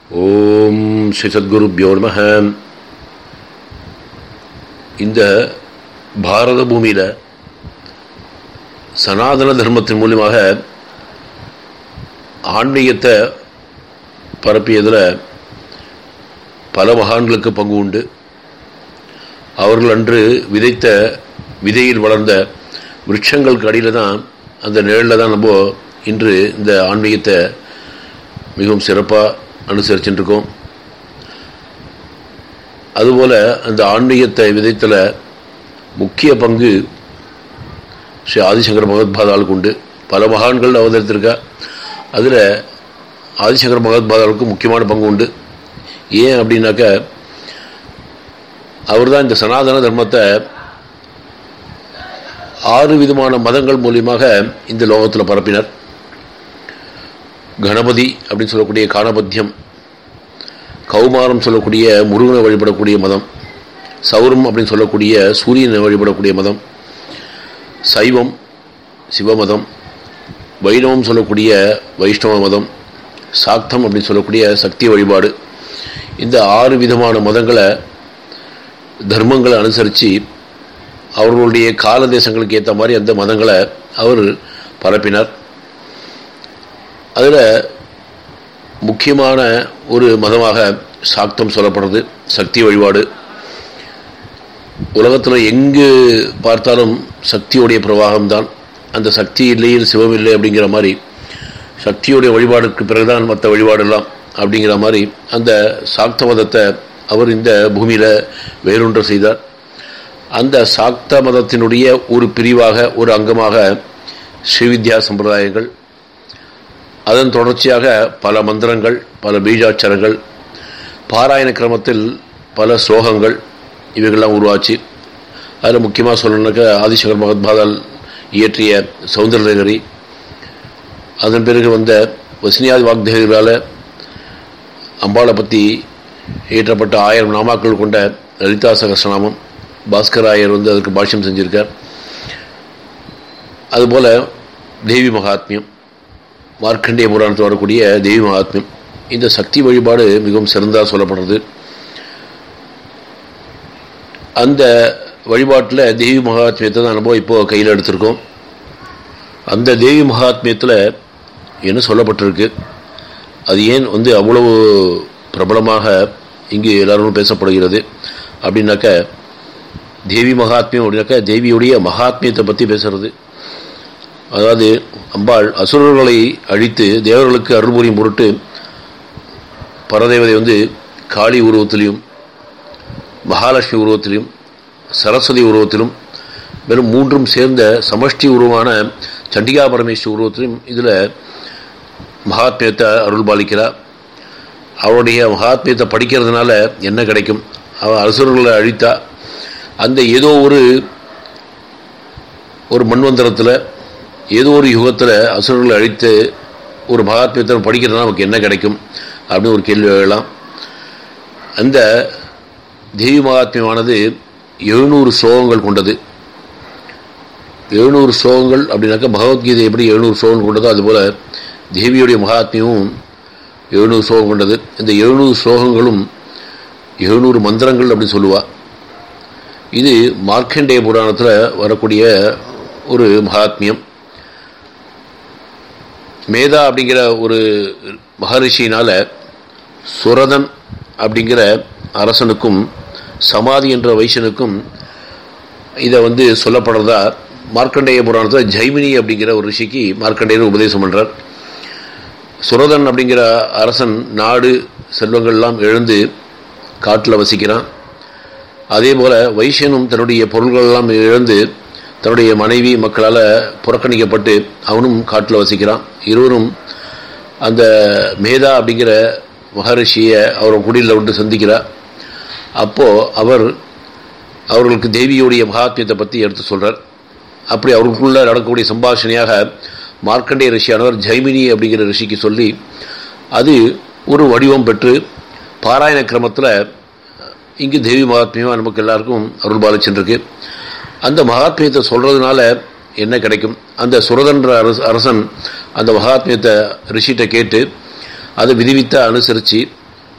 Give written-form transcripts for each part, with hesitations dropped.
ஓம் ஸ்ரீ சத்குருப்யோ நமஹ. இந்த பாரத பூமியில் சனாதன தர்மத்தின் மூலமாக ஆன்மீகத்தை பரப்பியதில் பல மகான்களுக்கு பங்கு உண்டு. அவர்கள் அன்று விதைத்த விதையில் வளர்ந்த விருட்சங்களுக்கு அடியில் தான், அந்த நிழலில் தான் நம்ம இன்று இந்த ஆன்மீகத்தை மிகவும் சிறப்பாக அனுசரிச்சுருக்கோம். அதுபோல் அந்த ஆன்மீகத்தை விதைத்தில் முக்கிய பங்கு ஸ்ரீ ஆதிசங்கர பகவத்பாதாளுக்கு உண்டு. பல மகான்கள் அவதரித்திருக்கா. அதில் ஆதிசங்கர பகவத்பாதாளுக்கு முக்கியமான பங்கு உண்டு. ஏன் அப்படின்னாக்க, அவர் தான் இந்த சனாதன தர்மத்தை 6 விதமான மதங்கள் மூலியமாக இந்த லோகத்தில் பரப்பினர். கணபதி அப்படின்னு சொல்லக்கூடிய காணபத்தியம், கௌமாரம் சொல்லக்கூடிய முருகனை வழிபடக்கூடிய மதம், சௌரம் அப்படின்னு சொல்லக்கூடிய சூரியனை வழிபடக்கூடிய மதம், சைவம் சிவமதம், வைணவம் சொல்லக்கூடிய வைஷ்ணவ மதம், சாக்தம் அப்படின்னு சொல்லக்கூடிய சக்தி வழிபாடு. இந்த 6 விதமான மதங்களை, தர்மங்களை அனுசரித்து அவர்களுடைய கால தேசங்களுக்கு ஏற்ற மாதிரி அந்த மதங்களை அவர் பரப்பினார். அதில் முக்கியமான ஒரு மதமாக சாக்தம் சொல்லப்படுறது, சக்தி வழிபாடு. உலகத்தில் எங்கு பார்த்தாலும் சக்தியுடைய பிரவாகம்தான். அந்த சக்தி இல்லையில் சிவம் இல்லை அப்படிங்கிற மாதிரி, சக்தியுடைய வழிபாடுக்கு பிறகுதான் மற்ற வழிபாடெல்லாம் அப்படிங்கிற மாதிரி அந்த சாக்த மதத்தை அவர் இந்த பூமியில் வேரூன்ற செய்தார். அந்த சாக்த மதத்தினுடைய ஒரு பிரிவாக, ஒரு அங்கமாக ஸ்ரீவித்யா சம்பிரதாயங்கள், அதன் தொடர்ச்சியாக பல மந்திரங்கள், பல பீஜாட்சரங்கள், பாராயண கிரமத்தில் பல ஸ்லோகங்கள், இவைகள்லாம் உருவாச்சு. அதில் முக்கியமாக சொல்லணுன்னாக்க ஆதிசங்கர் பகவத்பாதால் இயற்றிய சௌந்தரலகரி, அதன் பிறகு வந்த வசினியாதி வாக்தேவிகளால் அம்பாளை பற்றி இயற்றப்பட்ட 1000 நாமாக்கள் கொண்ட லலிதா சகஸ்ரநாமம், பாஸ்கராயர் அதுக்கு பாஷ்யம் செஞ்சிருக்கார். அதுபோல் தேவி மகாத்மியம், மார்க்கண்டேய புராணத்தில் வரக்கூடிய தேவி மகாத்மியம். இந்த சக்தி வழிபாடு மிகவும் சிறந்ததாக சொல்லப்படுறது. அந்த வழிபாட்டில் தேவி மகாத்மியத்தை தான் நம்ம இப்போது கையில் எடுத்திருக்கோம். அந்த தேவி மகாத்மியத்தில் என்ன சொல்லப்பட்டிருக்கு, அது ஏன் அவ்வளவு பிரபலமாக இங்கு எல்லாரும் பேசப்படுகிறது அப்படின்னாக்க, தேவி மகாத்மியம் அப்படின்னாக்க தேவியுடைய மகாத்மியத்தை பற்றி பேசுறது. அதாவது அம்பாள் அசுரர்களை அழித்து தேவர்களுக்கு அருள் புரியும் பொருட்டு பரதேவதை காளி உருவத்திலையும், மகாலட்சுமி உருவத்திலும், சரஸ்வதி உருவத்திலும், வெறும் 3ம் சேர்ந்த சமஷ்டி உருவமான சண்டிகா பரமேஸ்வரி உருவத்திலும் இதில் மகாத்மியத்தை அருள் பாலிக்கிறார். அவருடைய மகாத்மியத்தை படிக்கிறதுனால என்ன கிடைக்கும்? அவள் அசுரர்களை அழித்தா, அந்த ஏதோ ஒரு மண்வந்தரத்தில், ஏதோ ஒரு யுகத்தில் அசுரர்களை அழித்து ஒரு மகாத்மியத்தை படிக்கிறதுனால நமக்கு என்ன கிடைக்கும் அப்படின்னு ஒரு கேள்வி எழலாம். அந்த தேவி மகாத்மியமானது 700 ஸ்லோகங்கள் கொண்டது. 700 ஸ்லோகங்கள் அப்படின்னாக்கா பகவத்கீதை எப்படி 700 ஸ்லோகங்கள் கொண்டதோ அதுபோல் தேவியுடைய மகாத்மியமும் 700 ஸ்லோகம் கொண்டது. இந்த 700 ஸ்லோகங்களும் 700 மந்திரங்கள் அப்படின்னு சொல்லுவாள். இது மார்க்கண்டேய புராணத்தில் வரக்கூடிய ஒரு மகாத்மியம். மேதா அப்படிங்கிற ஒரு மகரிஷியினால் சுரதன் அப்படிங்கிற அரசனுக்கும் சமாதி என்ற வைசனுக்கும் இதை சொல்லப்படுறதா மார்க்கண்டேய புராணத்தில் ஜைமினி அப்படிங்கிற ஒரு ரிஷிக்கு மார்க்கண்டேயர் உபதேசம் பண்ணுறார். சுரதன் அப்படிங்கிற அரசன் நாடு செல்வங்கள்லாம் எழுந்து காட்டில் வசிக்கிறான். அதே போல் வைசியனும் தன்னுடைய பொருள்களெல்லாம் இழந்து தன்னுடைய மனைவி மக்களால் புறக்கணிக்கப்பட்டு அவனும் காட்டில் வசிக்கிறான். இருவரும் அந்த மேதா அப்படிங்கிற மகரிஷியை அவர் குடியில் சந்திக்கிறார். அப்போது அவர்களுக்கு தேவியுடைய மகாத்மியத்தை பற்றி எடுத்து சொல்கிறார். அப்படி அவர்களுக்குள்ள நடக்கக்கூடிய சம்பாஷணையாக மார்க்கண்டேய ரிஷியானவர் ஜைமினி அப்படிங்கிற ரிஷிக்கு சொல்லி, அது ஒரு வடிவம் பெற்று பாராயண கிரமத்தில் இங்கு தேவி மகாத்மியமாக நமக்கு எல்லாருக்கும் அருள் பாலிச்சுருக்கு. அந்த மகாத்மியத்தை சொல்கிறதுனால என்ன கிடைக்கும்? அந்த சுரதன்ற அரசன் அந்த மகாத்மியத்தை ரிஷிகிட்ட கேட்டு அதை விதிவித்த அனுசரித்து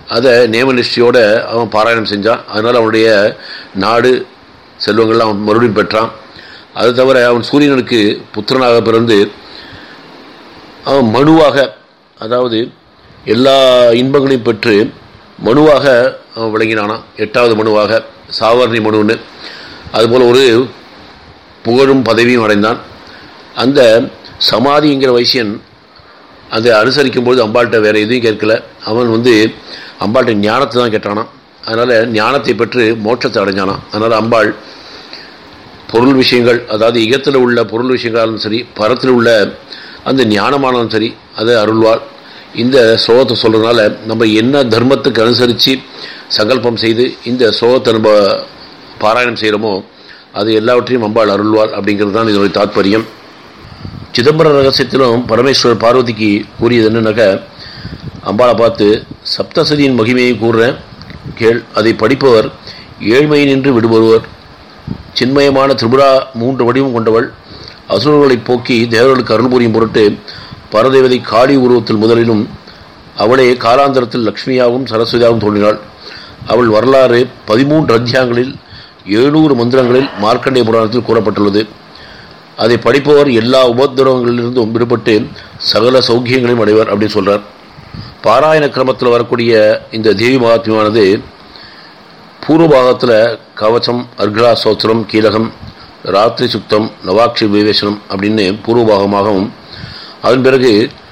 அதை நேமநிஷ்டையோடு அவன் பாராயணம் செஞ்சான். அதனால் அவனுடைய நாடு செல்வங்கள்லாம் அவன் மறுபடியும் பெற்றான். அது தவிர அவன் சூரியனுக்கு புத்திரனாக பிறந்து அவன் மனுவாக, அதாவது எல்லா இன்பங்களையும் பெற்று மனுவாக அவன் விளங்கினானான். 8வது மனுவாக, சாவர்ணி மனுன்னு. அதுபோல் ஒரு புகழும் பதவியும் அடைந்தான். அந்த சமாதிங்கிற வைசியன் அதை அனுசரிக்கும்போது அம்பாள்கிட்ட வேறு எதுவும் கேட்கல. அவன் அம்பாள்கிட்ட ஞானத்தை தான் கேட்டானான். அதனால் ஞானத்தை பெற்று மோட்சத்தை அடைஞ்சானான். அதனால் அம்பாள் பொருள் விஷயங்கள், அதாவது இகத்தில் உள்ள பொருள் விஷயங்களாலும் சரி, பரத்தில் உள்ள அந்த ஞானமானாலும் சரி, அதை அருள்வாள். இந்த சோகத்தை சொல்கிறதுனால நம்ம என்ன தர்மத்துக்கு அனுசரித்து சங்கல்பம் செய்து இந்த சோகத்தை நம்ம பாராயணம் செய்கிறோமோ அது எல்லாவற்றையும் அம்பாள் அருள்வாள் அப்படிங்கிறது தான் இதனுடைய தாத்பரியம். சிதம்பர ரகசியத்திலும் பரமேஸ்வரர் பார்வதிக்கு கூறியது என்னன்னாக்க, அம்பாளை பார்த்து சப்தசதியின் மகிமையை கூறுறேன் கேள், அதை படிப்பவர் ஏழ்மை நின்று விடுபடுவர். சின்மயமான திரிபுரா 3 வடிவம் கொண்டவள். அசுரர்களை போக்கி தேவர்களுக்கு அருள் புரியும் பொருட்டு பரதேவதை காளி உருவத்தில் முதலிலும் அவளே காலாந்தரத்தில் லக்ஷ்மியாகவும் சரஸ்வதியாகவும் தோன்றினாள். அவள் வரலாறு 13 அத்தியாயங்களில் 700 மந்திரங்களில் மார்க்கண்டேய புராணத்தில் கூறப்பட்டுள்ளது. அதை படிப்பவர் எல்லா உபத்திரவங்களிலிருந்தும் விடுபட்டு சகல சௌக்கியங்களையும் அடைவர் அப்படின்னு சொல்றார். பாராயண கிரமத்தில் வரக்கூடிய இந்த தேவி மகாத்மியமானது பூர்வபாகத்தில் கவச்சம், அர்கலா சோத்திரம், கீலகம், ராத்திரி சுக்தம், நவாட்சி விவேசனம் அப்படின்னு பூர்வபாகமாகவும், அதன் பிறகு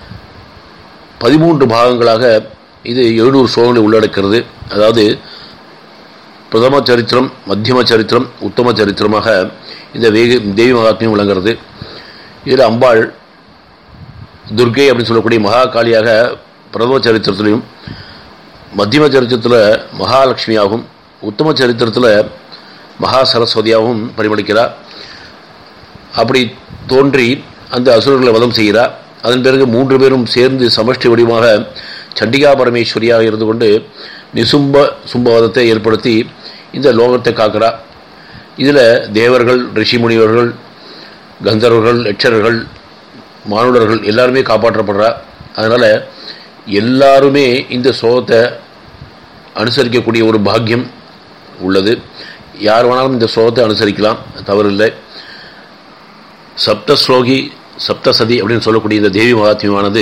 13 பாகங்களாக இது 700 ஸ்லோகங்களை உள்ளடக்கிறது. அதாவது பிரதம சரித்திரம், மத்தியம சரித்திரம், உத்தம சரித்திரமாக இந்த தேவி மகாத்மியம் விளங்குறது. இதில் அம்பாள் துர்கை அப்படின்னு சொல்லக்கூடிய மகாகாளியாக பிரதம சரித்திரத்திலையும், மத்தியம சரித்திரத்தில் மகாலட்சுமியாகவும், உத்தம சரித்திரத்தில் மகா சரஸ்வதியாகவும் பரிமளிக்கிறார். அப்படி தோன்றி அந்த அசுரர்களை வதம் செய்கிறார். அதன் பிறகு 3 பேரும் சேர்ந்து சமஷ்டி வடிவமாக சண்டிகா பரமேஸ்வரியாக இருந்து கொண்டு சும்பவதத்தை ஏற்படுத்தி இந்த லோகத்தை காக்கிறார். இதில் தேவர்கள், ரிஷி முனிவர்கள், கந்தர்வர்கள், யட்சர்கள், மானுடர்கள் எல்லாருமே காப்பாற்றப்படுறார். அதனால் எல்லாருமே இந்த சோகத்தை அனுசரிக்கக்கூடிய ஒரு பாக்கியம் உள்ளது. யார் வேணாலும் இந்த ஸ்லோகத்தை அனுசரிக்கலாம், தவறில்லை. சப்தஸ்லோகி சப்தசதி அப்படின்னு சொல்லக்கூடிய இந்த தேவி மகாத்மியமானது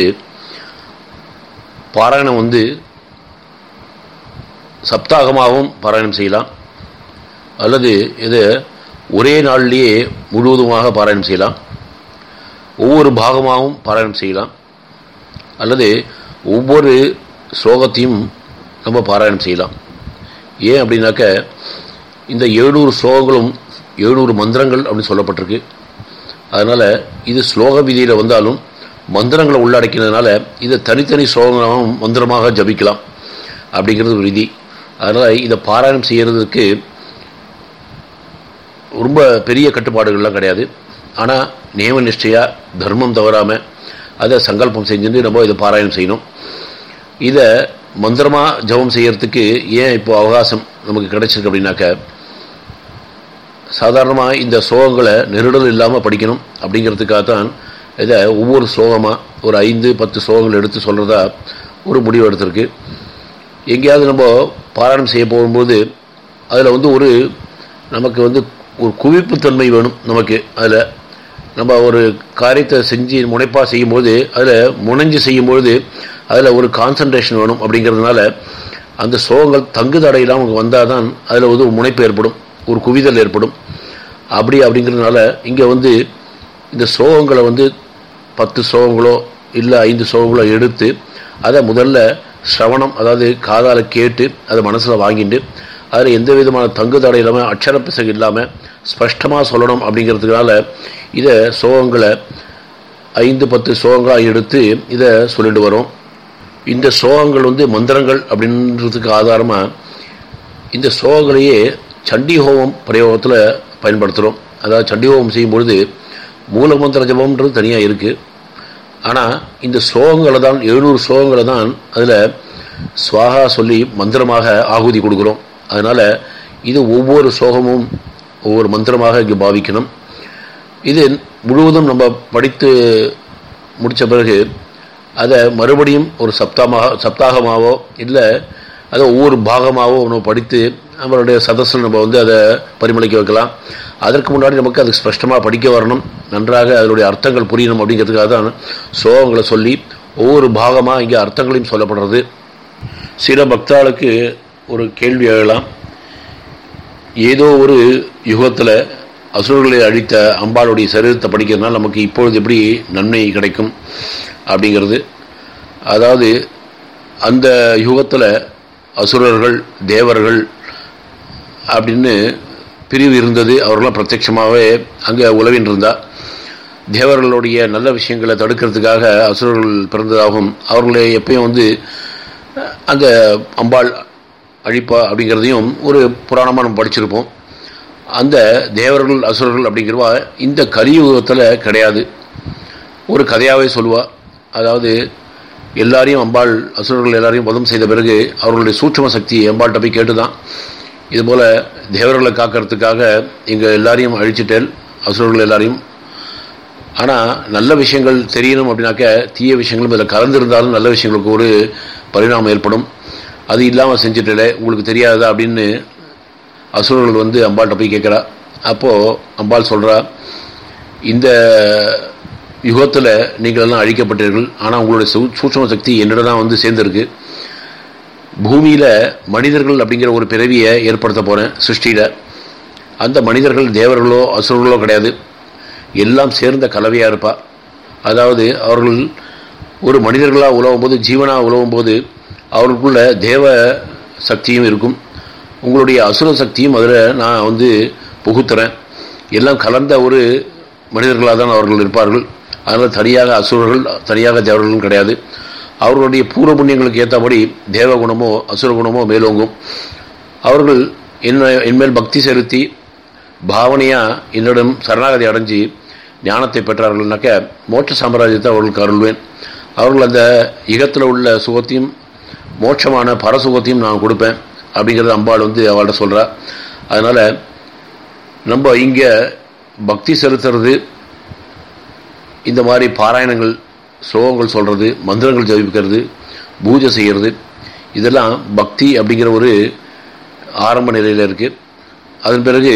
பாராயணம் சப்தாகமாகவும் பாராயணம் செய்யலாம், அல்லது இது ஒரே நாளிலேயே முழுவதுமாக பாராயணம் செய்யலாம், ஒவ்வொரு பாகமாகவும் பாராயணம் செய்யலாம், அல்லது ஒவ்வொரு ஸ்லோகத்தையும் நம்ம பாராயணம் செய்யலாம். ஏன் அப்படின்னாக்க, இந்த 700 ஸ்லோகங்களும் 700 மந்திரங்கள் அப்படின்னு சொல்லப்பட்டிருக்கு. அதனால் இது ஸ்லோக விதியில் வந்தாலும் மந்திரங்களை உள்ளடக்கினதுனால இதை தனித்தனி ஸ்லோகங்களாகவும் மந்திரமாக ஜபிக்கலாம் அப்படிங்கிறது ஒரு விதி. அதனால் இதை பாராயணம் செய்கிறதுக்கு ரொம்ப பெரிய கட்டுப்பாடுகள்லாம் கிடையாது. ஆனால் நியம நிஷ்டையாக தர்மம் தவறாமல் அதை சங்கல்பம் செஞ்சுட்டு நம்ம இதை பாராயணம் செய்யணும். இதை மந்திரமாக ஜபம் செய்கிறதுக்கு ஏன் இப்போ அவகாசம் நமக்கு கிடைச்சிருக்கு அப்படின்னாக்க, சாதாரணமாக இந்த ஸ்லோகங்களை நெருடல் இல்லாமல் படிக்கணும் அப்படிங்கிறதுக்காக தான் இதை ஒவ்வொரு ஸ்லோகமாக ஒரு 5-10 ஸ்லோகங்கள் எடுத்து சொல்கிறதா ஒரு முடிவு எடுத்திருக்கு. எங்கேயாவது நம்ம பாராயணம் செய்ய போகும்போது அதில் ஒரு நமக்கு ஒரு குவிப்புத்தன்மை வேணும். நமக்கு அதில் நம்ம ஒரு காரியத்தை செஞ்சு முனைப்பாக செய்யும்போது, அதில் முனைஞ்சு செய்யும்பொழுது அதில் ஒரு கான்சன்ட்ரேஷன் வேணும். அப்படிங்கிறதுனால அந்த ஸ்லோகங்கள் தங்கு தடையெல்லாம் நமக்கு வந்தால் தான் அதில் ஒரு முனைப்பு ஏற்படும், ஒரு குவிதல் ஏற்படும். அப்படிங்கிறதுனால இங்கே இந்த ஸ்லோகங்களை 10 ஸ்லோகங்களோ இல்லை 5 ஸ்லோகங்களோ எடுத்து அதை முதல்ல சிரவணம், அதாவது காதால் கேட்டு அதை மனசில் வாங்கிட்டு அதில் எந்த விதமான தங்கு தடை இல்லாமல் அக்ஷர பிசகு இல்லாமல் ஸ்பஷ்டமாக சொல்லணும். அப்படிங்கிறதுனால இதை ஸ்லோகங்களை 5-10 ஸ்லோகங்களாக எடுத்து இதை சொல்லிட்டு வரோம். இந்த ஸ்லோகங்கள் மந்திரங்கள் அப்படின்றதுக்கு ஆதாரமாக இந்த ஸ்லோகங்களையே சண்டி ஹோமம் பிரயோகத்தில் பயன்படுத்துகிறோம். அதாவது சண்டி ஹோமம் செய்யும்பொழுது மூலமந்திர ஜபம்ன்றது தனியாக இருக்குது. ஆனால் இந்த ஸ்லோகங்களை தான் 700 ஸ்லோகங்களை தான் அதில் ஸ்வாகா சொல்லி மந்திரமாக ஆகுதி கொடுக்குறோம். அதனால் இது ஒவ்வொரு ஸ்லோகமும் ஒவ்வொரு மந்திரமாக இங்கே பாவிக்கணும். இது முழுவதும் நம்ம படித்து முடித்த பிறகு அதை மறுபடியும் ஒரு சப்தாகமாகவோ இல்லை அதை ஒவ்வொரு பாகமாகவும் நம்ம படித்து நம்மளுடைய சதஸில் நம்ம அதை பரிமளிக்க வைக்கலாம். அதற்கு முன்னாடி நமக்கு அது ஸ்பஷ்டமாக படிக்க வரணும், நன்றாக அதனுடைய அர்த்தங்கள் புரியணும். அப்படிங்கிறதுக்காக தான் ஸ்லோகங்களை சொல்லி ஒவ்வொரு பாகமாக இங்கே அர்த்தங்களையும் சொல்லப்படுறது. சில பக்தாளுக்கு ஒரு கேள்வி எழலாம், ஏதோ ஒரு யுகத்தில் அசுரர்களை அழித்த அம்பாளுடைய சரீரத்தை படிக்கிறதுனால நமக்கு இப்பொழுது எப்படி நன்மை கிடைக்கும் அப்படிங்கிறது. அதாவது அந்த யுகத்தில் அசுரர்கள் தேவர்கள் அப்படின்னு பிரிவு இருந்தது. அவர்களாம் பிரத்யட்சமாகவே அங்கே உலவின் இருந்தால் தேவர்களுடைய நல்ல விஷயங்களை தடுக்கிறதுக்காக அசுரர்கள் பிறந்ததாகவும் அவர்களை எப்பயும் அந்த அம்பாள் அழிப்பா அப்படிங்கிறதையும் ஒரு புராணமாக நம்ம படிச்சிருப்போம். அந்த தேவர்கள் அசுரர்கள் அப்படிங்கிறவா இந்த கலியுகத்தில் கிடையாது, ஒரு கதையாகவே சொல்லுவா. அதாவது எல்லாரையும் அம்பாள் அசுரர்கள் எல்லாரையும் வதம் செய்த பிறகு அவர்களுடைய சூட்சும சக்தி அம்பாள்கிட்ட போய் கேட்டு தான், இதுபோல் தேவர்களை காக்கிறதுக்காக எங்கள் எல்லாரையும் அழிச்சிட்டேன் அசுரர்கள் எல்லாரையும், ஆனால் நல்ல விஷயங்கள் தெரியணும் அப்படின்னாக்க தீய விஷயங்களும் இதில் கலந்துருந்தாலும் நல்ல விஷயங்களுக்கு ஒரு பரிணாமம் ஏற்படும், அது இல்லாமல் செஞ்சுட்டே உங்களுக்கு தெரியாதா அப்படின்னு அசுரர்கள் அம்பாள்கிட்ட போய் கேட்குறா. அப்போது அம்பாள் சொல்கிறா, இந்த யுகத்தில் நீங்கள் எல்லாம் அழிக்கப்பட்டீர்கள், ஆனால் உங்களுடைய சூட்சும சக்தி என்னிடம் தான் சேர்ந்துருக்கு. பூமியில் மனிதர்கள் அப்படிங்கிற ஒரு பிறவியை ஏற்படுத்த போகிறேன் சிருஷ்டியில். அந்த மனிதர்கள் தேவர்களோ அசுரர்களோ கிடையாது, எல்லாம் சேர்ந்த கலவையாக இருப்பா. அதாவது அவர்கள் ஒரு மனிதர்களாக உலவும் போது, ஜீவனாக உலவும் போது அவர்களுக்குள்ள தேவ சக்தியும் இருக்கும், உங்களுடைய அசுர சக்தியும் அதில் நான் புகுத்துறேன். எல்லாம் கலந்த ஒரு மனிதர்களாக தான் அவர்கள் இருப்பார்கள். அதனால் தனியாக அசுரர்கள் தனியாக தேவர்களும் கிடையாது. அவர்களுடைய பூர்வ புண்ணியங்களுக்கு ஏற்றபடி தேவகுணமோ அசுரகுணமோ மேலோங்கும். அவர்கள் என்மேல் பக்தி செலுத்தி பாவனையாக என்னிடம் சரணாகதி அடைஞ்சு ஞானத்தை பெற்றார்கள்னாக்க மோட்ச சாம்ராஜ்யத்தை அவர்களுக்கு அருள்வேன். அவர்கள் அந்த யுகத்தில் உள்ள சுகத்தையும் மோட்சமான பரசுகத்தையும் நான் கொடுப்பேன் அப்படிங்கிறது அம்பாள் அவள்கிட்ட சொல்கிறா. அதனால் நம்ம இங்கே பக்தி செலுத்துறது, இந்த மாதிரி பாராயணங்கள் ஸ்லோகங்கள் சொல்கிறது, மந்திரங்கள் ஜபிக்கிறது, பூஜை செய்கிறது, இதெல்லாம் பக்தி அப்படிங்கிற ஒரு ஆரம்ப நிலையில் இருக்குது. அதன் பிறகு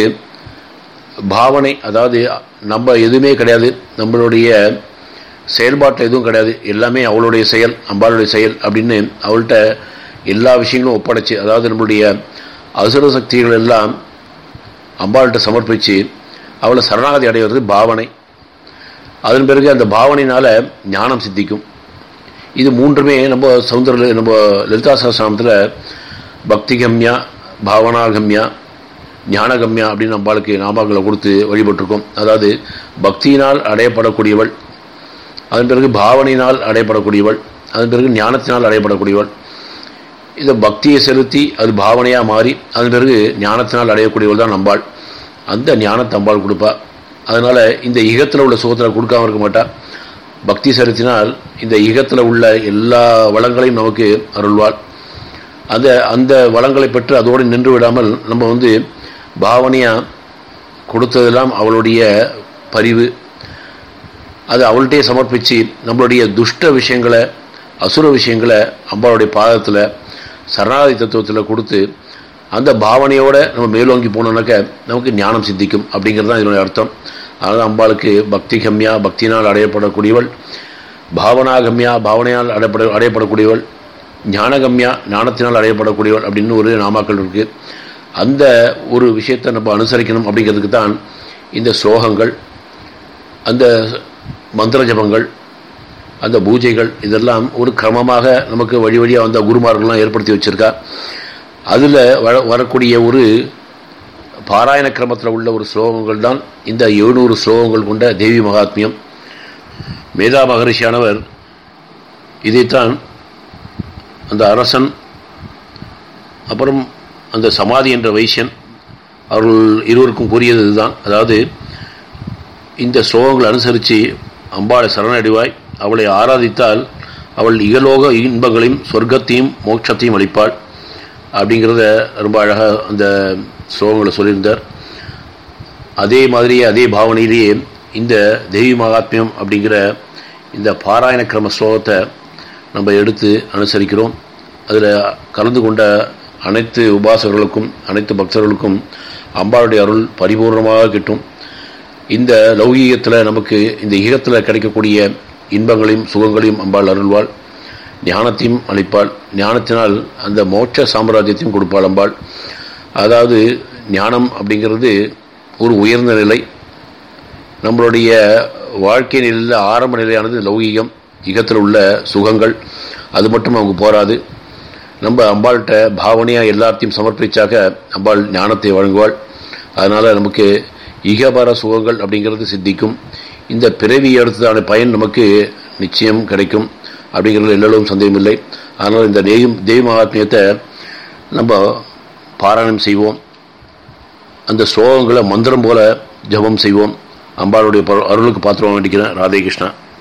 பாவனை, அதாவது நம்ம எதுவுமே கிடையாது, நம்மளுடைய செயல்பாட்டில் எதுவும் கிடையாது, எல்லாமே அவளுடைய செயல், அம்பாளுடைய செயல் அப்படின்னு அவள்கிட்ட எல்லா விஷயங்களும் ஒப்படைச்சு, அதாவது நம்மளுடைய அசுர சக்திகள் எல்லாம் அம்பாள்கிட்ட சமர்ப்பித்து அவளை சரணாகதி அடைவது பாவனை. அதன் பிறகு அந்த பாவனையினால் ஞானம் சித்திக்கும். இது மூன்றுமே நம்ம நம்ம லலிதா சஹஸ்ரநாமத்தில் பக்திகம்யா, பாவனாகம்யா, ஞானகம்யா அப்படின்னு அம்பாளுக்கு நாமங்களை கொடுத்து வழிபட்டிருக்கோம். அதாவது பக்தியினால் அடையப்படக்கூடியவள், அதன் பிறகு பாவனையினால் அடையப்படக்கூடியவள், அதன் பிறகு ஞானத்தினால் அடையப்படக்கூடியவள். இந்த பக்தியை செலுத்தி அது பாவனையாக மாறி அதன் பிறகு ஞானத்தினால் அடையக்கூடியவள் தான் அம்பாள். அந்த ஞானத்தை அம்பாள் கொடுப்பா. அதனால் இந்த யுகத்தில் உள்ள சுகத்தில் கொடுக்காம இருக்க மாட்டா. பக்தி செலுத்தினால் இந்த யுகத்தில் உள்ள எல்லா வளங்களையும் நமக்கு அருள்வாள். அந்த வளங்களை பெற்று அதோடு நின்று விடாமல் நம்ம பாவனையாக கொடுத்ததெல்லாம் அவளுடைய பரிவு, அது அவள்கிட்டே சமர்ப்பித்து நம்மளுடைய துஷ்ட விஷயங்களை அசுர விஷயங்களை அம்பாளுடைய பாதத்தில் சரணாகதி தத்துவத்தில் கொடுத்து அந்த பாவனையோடு நம்ம மேலோங்கி போனோம்னாக்க நமக்கு ஞானம் சித்திக்கும் அப்படிங்கிறது தான் இதனுடைய அர்த்தம். அதனால் அம்பாளுக்கு பக்தி கம்யா, பக்தியினால் அடையப்படக்கூடியவள், பாவனாகம்யா, பாவனையால் அடையப்படக்கூடியவள், ஞானகம்யா, ஞானத்தினால் அடையப்படக்கூடியவள் அப்படின்னு ஒரு நாமாக்கள் இருக்குது. அந்த ஒரு விஷயத்தை நம்ம அனுசரிக்கணும் அப்படிங்கிறதுக்கு தான் இந்த ஸ்லோகங்கள், அந்த மந்திர ஜபங்கள், அந்த பூஜைகள், இதெல்லாம் ஒரு கிரமமாக நமக்கு வழி வழியாக வந்த குருமார்கள்லாம் ஏற்படுத்தி வச்சுருக்கா. அதில் வரக்கூடிய ஒரு பாராயண கிரமத்தில் உள்ள ஒரு ஸ்லோகங்கள் தான் இந்த 700 ஸ்லோகங்கள் கொண்ட தேவி மகாத்மியம். மேதா மகரிஷியானவர் இதைத்தான் அந்த அரசன், அப்புறம் அந்த சமாதி என்ற வைசியன் அவர்கள் இருவருக்கும் கூறியது இதுதான். அதாவது இந்த ஸ்லோகங்களை அனுசரித்து அம்பாளை சரணடைவாய், அவளை ஆராதித்தால் அவள் இகலோக இன்பங்களையும் சொர்க்கத்தையும் மோட்சத்தையும் அளிப்பாள் அப்படிங்கிறத ரொம்ப அழகாக அந்த ஸ்லோகங்களை சொல்லியிருந்தார். அதே மாதிரியே அதே பாவனையிலேயே இந்த தேவி மகாத்மியம் அப்படிங்கிற இந்த பாராயண கிரம ஸ்லோகத்தை நம்ம எடுத்து அனுசரிக்கிறோம். அதில் கலந்து கொண்ட அனைத்து உபாசகர்களுக்கும் அனைத்து பக்தர்களுக்கும் அம்பாளுடைய அருள் பரிபூர்ணமாக கிட்டும். இந்த லௌகீகத்தில் நமக்கு இந்த ஈகத்தில் கிடைக்கக்கூடிய இன்பங்களையும் சுகங்களையும் அம்பாள் அருள்வாள். ஞானத்தையும் அளிப்பாள். ஞானத்தினால் அந்த மோட்ச சாம்ராஜ்யத்தையும் கொடுப்பாள் அம்பாள். அதாவது ஞானம் அப்படிங்கிறது ஒரு உயர்ந்த நிலை. நம்மளுடைய வாழ்க்கை நிலையில் ஆரம்ப நிலையானது லௌகீகம், ஈகத்தில் உள்ள சுகங்கள். அது மட்டும் அவங்க போராது. நம்ம அம்பாள்கிட்ட பாவனையாக எல்லாத்தையும் சமர்ப்பிச்சாக அம்பாள் ஞானத்தை வழங்குவாள். அதனால் நமக்கு ஈகபார சுகங்கள் அப்படிங்கிறது சித்திக்கும். இந்த பிறவி எடுத்ததான பயன் நமக்கு நிச்சயம் கிடைக்கும் அப்படிங்கிறது எல்லோரும் சந்தேகமில்லை. அதனால் இந்த தெய்வ மகாத்மியத்தை நம்ம பாராயணம் செய்வோம். அந்த ஸ்லோகங்களை மந்திரம் போல ஜபம் செய்வோம். அம்பாளுடைய அருளுக்கு பாத்திரம் வேண்டிக்கிறேன். ராதே கிருஷ்ணா.